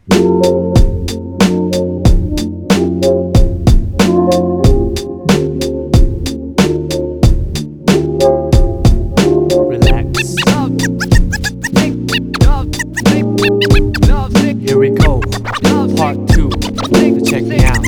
Relax. Here we go, part 2. Check me out.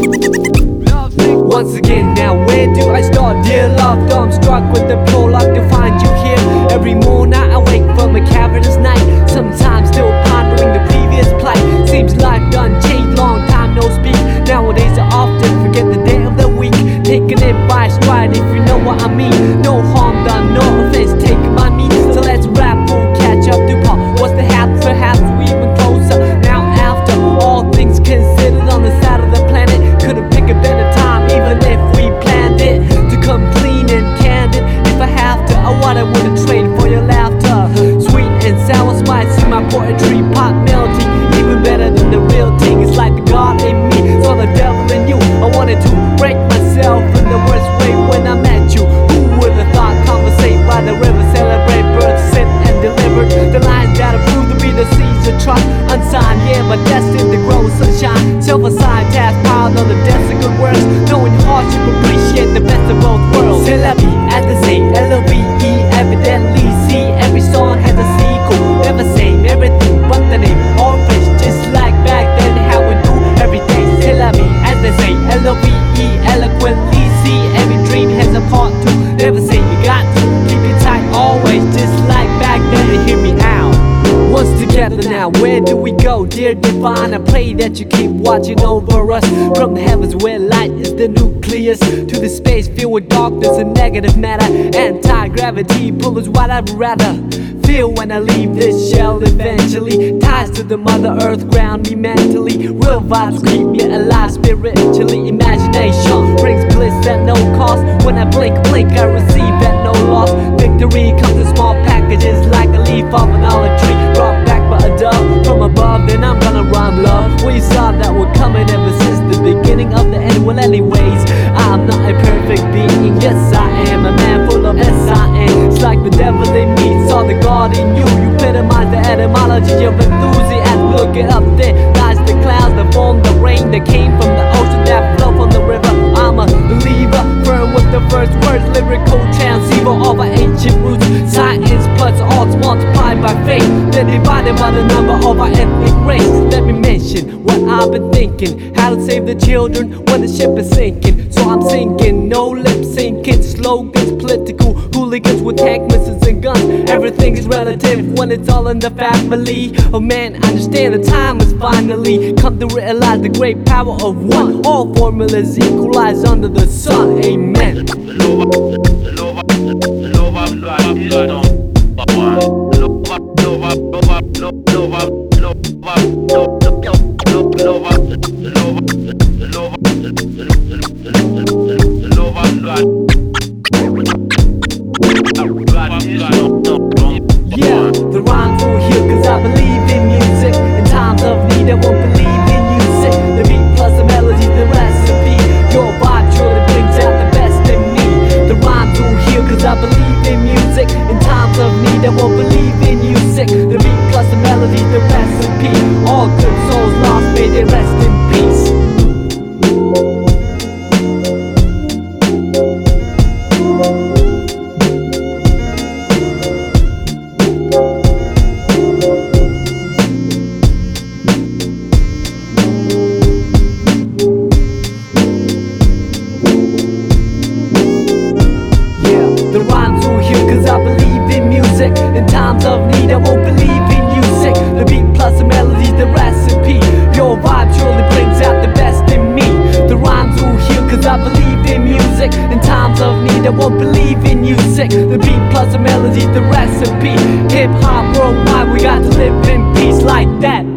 Once again, now where do I start? Dear love, though I'm struck with the prologue to find you here. Every morning I wake from a cavernous night, sometimes still pondering the previous plight. Seems life done changed, long time no speak. Nowadays I often forget the day of the week, taking it by stride if you know what I mean. No harm done, no offense taken by me. So let's rap, we'll catch up to Paul. What's the half? Perhaps we even closer. Now after all things considered on the side of the planet, couldn't pick a better time even if we planned it to come clean and candid. If I have to, what I wouldn't trade for your laughter. Sweet and sour spice in my poetry, pop melting, even better than the real thing. It's like the God in me, saw the devil in you. I wanted to break myself in the worst way when I met you. Who would have thought? Conversate by the river, celebrate births, sent and delivered. The lines that prove to be the seeds of trust, unsigned, yeah, but destined to grow sunshine. Self-assigned task piled on the desk of good words, knowing hardship, appreciate the best of both worlds. C'est la vie, as they say, L-O-V-E, evidently see every song has a sequel. Never same, everything but the name, all fresh, just like back then, how we do every day. C'est la vie, as they say, L-O-V-E, eloquently see every dream has a part two. Never say you got to keep it tight always, just like back then. Hear me out. Once together now, where do we go? Dear divine, I pray that you keep watching over us. From the heavens where light is the nucleus, to the space filled with darkness and negative matter. Anti-gravity pull is what I'd rather feel when I leave this shell eventually. Ties to the mother earth ground me mentally. Real vibes keep me alive spiritually. Imagination brings bliss at no cost. When I blink, I receive at no loss. Victory comes in small packages like a leaf off an olive tree, brought back by a dove from above. Then I'm gonna rhyme love. We saw that we're coming ever since the beginning of the end. Well anyways, I'm not a perfect being. Yes I am a man full of S-I-N. It's like the devil in me saw the God in you. You epitomize the etymology of enthusiasm. Look it up there, lies the clouds that form the rain that came from the ocean that flow from the river. I'm a believer, firm with the first words, lyrical transceiver of our ancient roots. Science plus arts multiplied by faith, then divided by the number of our ethnic race. Let me mention what I've been thinking, how to save the children when the ship is sinking. So I'm singing, no lip syncing, slogans, political hooligans with tank missiles and guns. Everything is relative when it's all in the family. Oh man, I understand the time has finally come to realize the great power of one. All formulas equalize under the sun, amen. Yeah, the rhymes will heal cause I believe in music. In times of need I won't believe in music. The beat plus the melody, the recipe. Your vibe truly brings out the best in me. The rhymes will heal cause I believe in music. In times of need I won't believe in music. The beat plus the melody, the recipe. All good souls lost, may they rest in peace. The rhymes will heal cause I believe in music. In times of need I won't believe in music. The beat plus the melody, the recipe. Your vibe surely brings out the best in me. The rhymes will heal cause I believe in music. In times of need I won't believe in music. The beat plus the melody, the recipe. Hip hop worldwide, we got to live in peace like that.